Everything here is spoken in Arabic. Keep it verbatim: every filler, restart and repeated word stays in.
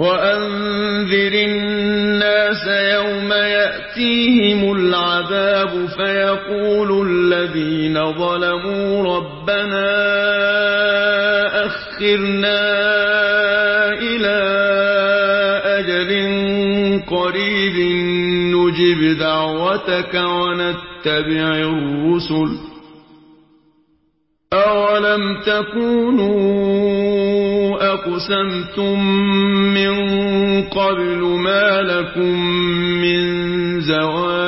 وأنذر الناس يوم يأتيهم العذاب فيقول الذين ظلموا ربنا أخرنا إلى أجل قريب نجب دعوتك ونتبع الرسل أولم تكونوا أقسمتم من قبل ما لكم من زوال